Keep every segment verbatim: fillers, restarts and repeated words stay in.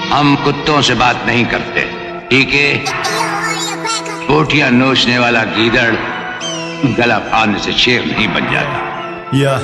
हम कुत्तों से बात नहीं करते, ठीक है? बोटियां नोचने वाला गीदड़ गला फाड़ने से शेर नहीं बन जाता। या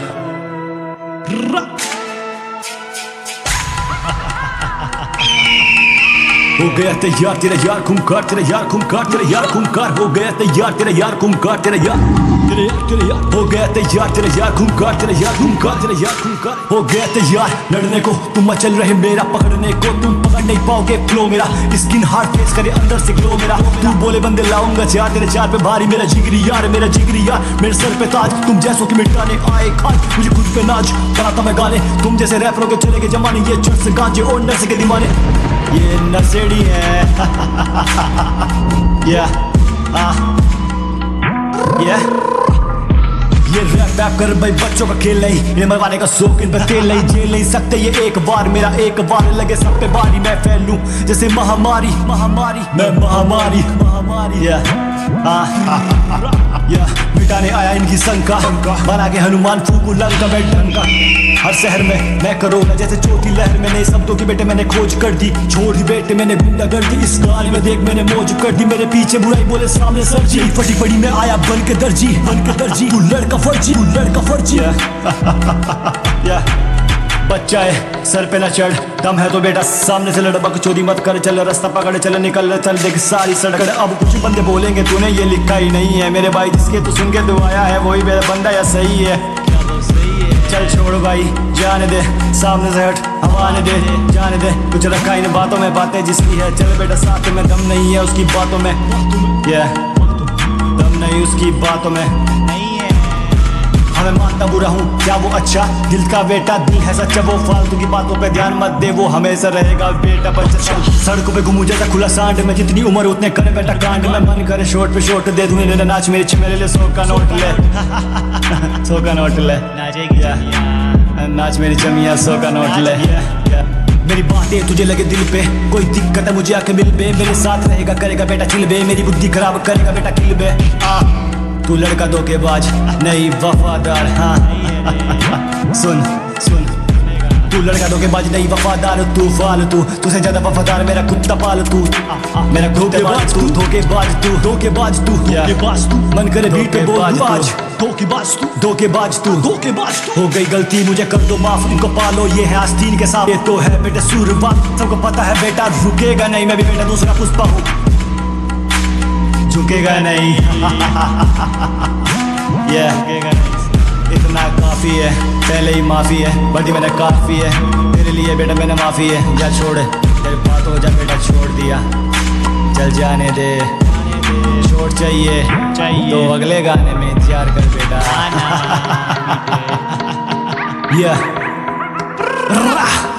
हो गया तैयार तेरा यार खूंखार, तेरा यार खूंखार, तेरा यार खूंखार। हो गया तैयार तेरा यार खूंखार, तेरा यार तेरा यार तेरा यार हो गया तैयार तेरा यार खूंखार, तेरा यार खूंखार, तेरा यार खूंखार। हो गया तैयार लड़ने को, तुम मचल रहे मेरा पकड़ने को, तुम पकड़ नहीं पाओगे फ्लो मेरा। स्किन हार्ड फेस करे अंदर से ग्लो मेरा। तू बोले बंदे लाऊंगा चार, तेरे चार पे भारी मेरा जिगरी यार, मेरा जिगरी यार। मेरे सर पे ताज, तुम जैसों की मिटाने आए खाज। मुझे खुद पे नाच बनाता मैं गाने, तुम जैसे रैपरों के चले गए जमाने। ये चर्च गांजे और नर्स के दीवाने, ये नशेड़ी है। या या ये रैप वैप कर भाई बच्चों का खेल नहीं, ये मरवाने का शौक इन पर तेल नहीं। झेल नहीं सकते ये एक बार मेरा, एक बार लगे सब पे बारी। मैं फैलूं जैसे महामारी, महामारी मैं महामारी, महामारी। या या मिटाने आया इनकी शंका, बना के हनुमान फूकू लंका में डंका। हर शहर में मैं करोना जैसे चोटी लहर में, नए शब्दों की बेटे मैंने खोज कर दी। छोड़ ही बेटे मैंने गुंडा कर दी, इस गाल में देख मैंने मौज कर दी। मेरे पीछे बुराई बोले सामने सरजी, फटी पड़ी मैं आया बन के दर्जी, बन के दर्जी। तू लड़का फर्जी, तू लड़का फर्जी। या बच्चा है सर पे न चढ़, दम है तो बेटा सामने से लड़। बकचोदी मत कर, चल रास्ता पकड़, चल निकल चल, देख सारी सड़क। अब कुछ बंदे बोलेंगे तूने ये लिखा ही नहीं है, मेरे भाई जिसके तू सुन के तू आया है वही मेरा बंदा या सही है। चल छोड़ भाई जाने दे, सामने से हट हवा आने दे, जाने दे। कुछ रखा इन बातों में, बातें जिसकी है। चल बेटा साथ में, दम नहीं है उसकी बातों में। yeah. दम नहीं उसकी बातों में। हमें मानता बुरा हूँ क्या वो अच्छा, दिल का बेटा दिल है सच्चा। वो फालतू की बातों पे ध्यान मत दे, वो हमेशा रहेगा बेटा बच्चा। सड़कों पे घूमू जैसा खुला सांड में, जितनी उम्र उतने करे बेटा कांड में। मन करे शॉर्ट पे शॉर्ट दे दूँ, ले नाच मेरे छ मेरे लिए सौ का नोट ले। सौ का नोट ले, नाच मेरी चमिया सौ का नोट ले। मेरी बातें तुझे लगे दिल पे, कोई दिक्कत है मुझे आके मिल बे। मेरे साथ रहेगा करेगा बेटा चिल बे, मेरी बुद्धि खराब करेगा बेटा किल बे। तू लड़का धोखेबाज नहीं वफादार, हाँ सुन सुन। तू लड़का धोखेबाज नहीं वफादार, तू फालतू। तुझसे ज्यादा वफादार मेरा कुत्ता पालतू, मेरा धोखेबाज तू, धोखेबाज तू, धोखेबाज तू, धोखेबाज तू। मन करे बीट पे बोल आज, धोखेबाज तू, धोखेबाज तू, धोखेबाज तू। हो गई गलती मुझे कर दो माफ, इनको पालो ये है आस्तीन के साथ। ये तो है बेटा सूरबा, सबको पता है बेटा रुकेगा नहीं। मैं भी बेटा दूसरा पुष्पा हूँ, झुकेगा नहीं। yeah. इतना काफी है, पहले ही माफी है, बड़ी मैंने काफी है तेरे लिए बेटा, मैंने माफी है। जा छोड़ तेरे बात हो जा बेटा, छोड़ दिया चल जाने दे। छोड़ चाहिए चाहिए तो अगले गाने में इंतजार कर बेटा। yeah.